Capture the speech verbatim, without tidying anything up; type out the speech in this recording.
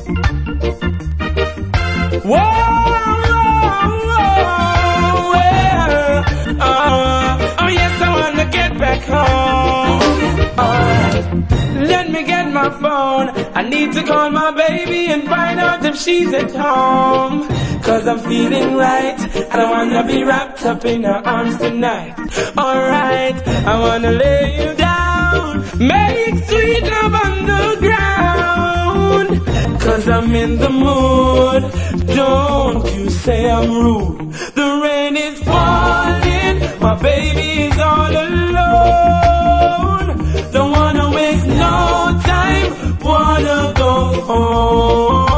Whoa, whoa, yeah. uh, oh yes, I wanna get back home. Alright, let me get my phone. I need to call my baby and find out if she's at home. Cause I'm feeling right, and I wanna be wrapped up in her arms tonight. Alright, I wanna lay you down, make sweet love on the ground. Cause I'm in the mood, don't you say I'm rude. The rain is falling, my baby is all alone. Don't wanna waste no time, wanna go home.